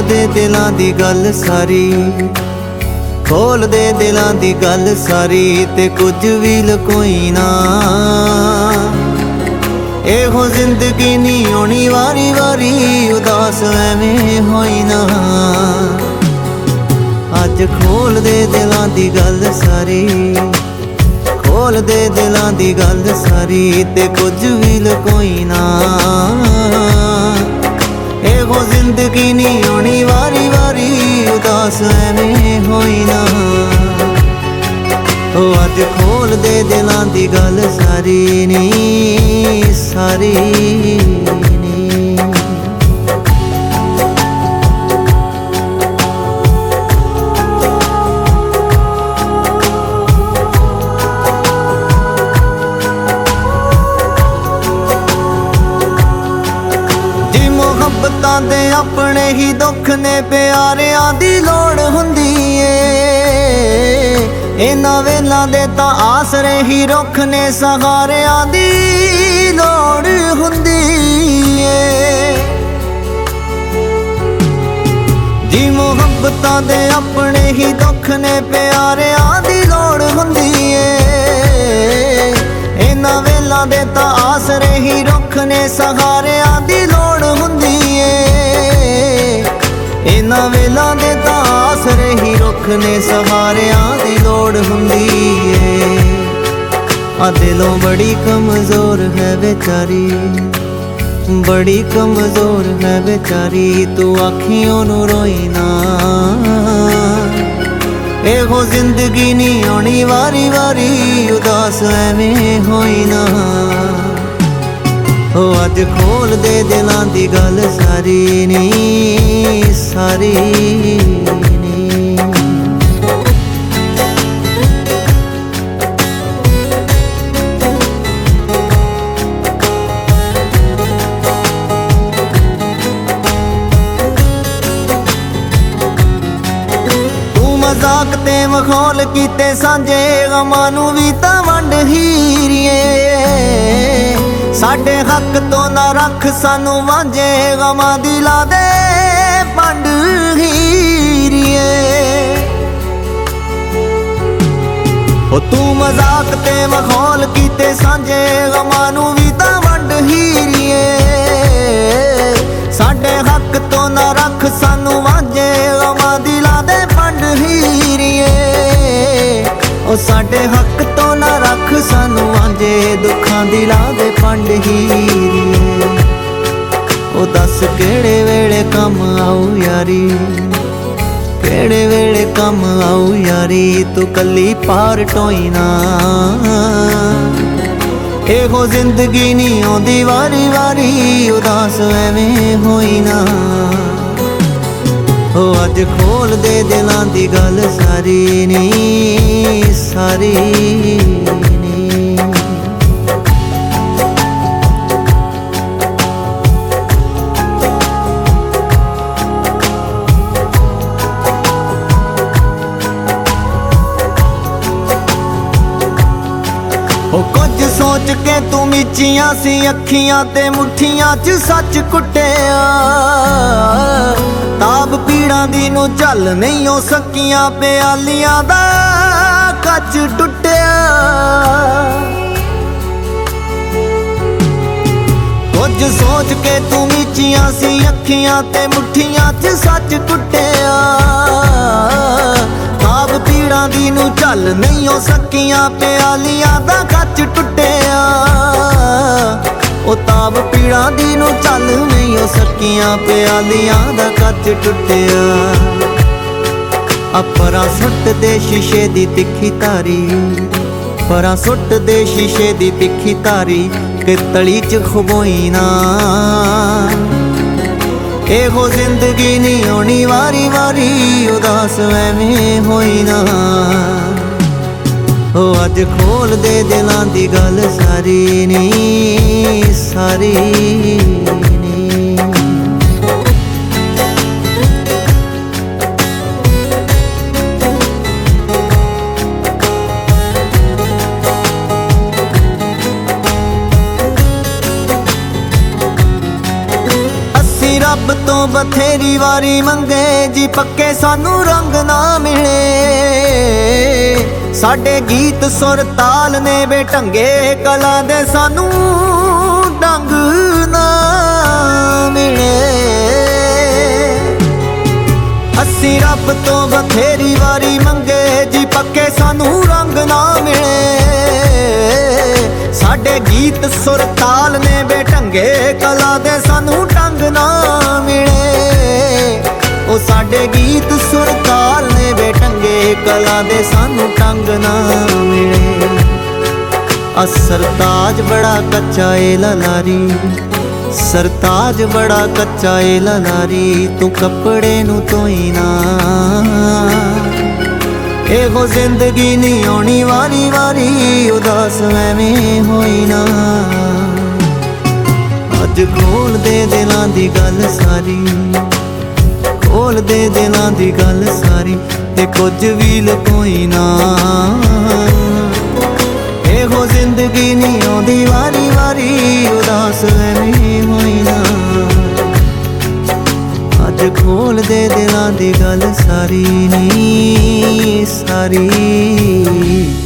दे दिलां दी गल सारी, खोल दे दिलां दी गल सारी, ते कुछ भी लकोई ना। एहो जिंदगी नहीं होनी वारी वारी, उदास एवें होई ना। अज खोल दे दिलां दी गल सारी, खोल दे दिलां दी गल सारी, ते कुछ भी लकोई ना। एहो जिंदगी नहीं होनी वारी वारी, उदास एवें होई ना। ओ अज खोल दे दिलां दी गल सारी नी, सारी नी। मुहब्बतां दे अपने ही दुख ने, प्यारियां दी लोड़ हुंदी ए। इन्हां वेलां दे तां आसरे ही रुख ने, सहारियां दी लोड़ हुंदी ए। जी मुहब्बतां दे अपने ही दुख ने, प्यारियां दी लोड़ हुंदी ए। इन्हां वेलां दे तां आसरे ही रुख ने, सहारियां दी लोड़ हुंदी ए। इन्हां वेलां दे तां आसरे ही रुख ने, सहारियां दी लोड़ हुंदी ए। आ दिलों बड़ी कमजोर है बेचारी, बड़ी कमजोर है बेचारी, तू अखियों नू रोई ना। एहो जिंदगी नहीं होनी वारी वारी, उदास एवें होई ना। ओ अज खोल दे दिलां दी गल सारी नी, सारी नी। तू मजाक ते मखौल कीते सांझे, गमां नू भी तां वंड हीरिए। साडे हक तो ना रख सानू वांझे, गमां दिला दे पंड हीरिए। ओ तू मजाक ते मखौल कीते सांझे, गमां नू भी तां वंड हीरिए। साडे हक तो ना रख सानू वांझे, गमां दिला दे पंड हीरिए। ओ साडे हक तो ना रख सानू वांझे, दुखां दिला दे पंड हीरिए। ओ दस केड़े वेले कम आऊ यारी, केड़े वेले कम आऊ यारी, तू कली पार टोई ना। एहो जिंदगी नहीं आउंदी वारी वारी, उदास एवें होई ना। ओ अज खोल दे दिलां दी गल सारी नी, सारी नी। ओ कुछ सोच के तू मिचियां सी अखियां, ते मुठियां च सच कुटिया। ताब पीड़ां दी नू झल नहीं हो सकियां, प्यालियां दा कच टुटिया। कुछ सोच के तू मिचियां सी अखियां, ते मुठियां च सच कुटिया। ताब पीड़ां दी नू झल नहीं हो सकियां, प्यालियां दा कच टुटिया। ओ ताब पीड़ां दी नू झल नहीं हो सकियां, प्यालियां दा कच टुटिया। अपरा सुट दे शीशे दी तिखी तारी, परा सुट दे शीशे दी तिखी तारी, कि तली च खबोई ना। एहो जिंदगी नहीं होनी वारी वारी, उदास एवें होई ना। ओ अज खोल दे दिलां दी गल सारी नी, सारी नी। रब तो ਬਥੇਰੀ ਵਾਰੀ ਮੰਗੇ ਜੀ ਪੱਕੇ ਸਾਨੂੰ ਰੰਗ ਨਾ ਮਿਲੇ। ਸਾਡੇ ਗੀਤ ਸੁਰ ਤਾਲ ਨੇ ਬੇਢੰਗੇ ਕਲਾ ਦੇ ਸਾਨੂੰ ਡੰਗ ਨਾ ਮਿਲੇ। ਅਸੀਂ ਰੱਬ ਤੋਂ ਬਥੇਰੀ ਵਾਰੀ ਮੰਗੇ ਜੀ ਪੱਕੇ ਸਾਨੂੰ ਰੰਗ ਨਾ ਮਿਲੇ। ਸਾਡੇ ਗੀਤ ਸੁਰ ਤਾਲ ਨੇ ਬੇਢੰਗੇ ਕਲਾ ਦੇ ਸਾਨੂੰ ਢੰਗ ਨਾ ਮਿਲੇ। ਉਹ ਸਾਡੇ ਗੀਤ ਸੁਰ ਤਾਲ ਨੇ ਬੇਢੰਗੇ ਕਲਾ ਦੇ ਸਾਨੂੰ ਢੰਗ ਨਾ ਮਿਲੇ। ਸਰਤਾਜ ਬੜਾ ਕੱਚਾ ਏ ਲਲਾਰੀ, ਸਰਤਾਜ ਬੜਾ ਕੱਚਾ ਏ ਲਲਾਰੀ, ਤੂੰ ਕੱਪੜੇ ਨੂੰ ਧੋਈ ਨਾ। ਇਹੋ ਜ਼ਿੰਦਗੀ ਨਹੀਂ ਆਉਣੀ ਵਾਰੀ ਵਾਰੀ, ਉਦਾਸ ਐਵੇਂ ਹੋਈ ਨਾ। ਅੱਜ ਖੋਲ ਦੇ ਦਿਲਾਂ ਦੀ ਗੱਲ ਸਾਰੀ, ਖੋਲ ਦੇ ਦਿਲਾਂ ਦੀ ਗੱਲ ਸਾਰੀ, ਤੇ ਕੁਝ ਵੀ ਲੁਕੋਈ ਨਾ। ਇਹੋ ਜ਼ਿੰਦਗੀ ਨਹੀਂ ਆਉਂਦੀ ਵਾਰੀ ਵਾਰੀ, ਉਦਾਸ ਐਵੇਂ ਹੋਈ ਨਾ। ਅੱਜ ਖੋਲ ਦੇ ਦਿਲਾਂ ਦੀ ਗੱਲ ਸਾਰੀ ਨੀ ਸਾਰੀ।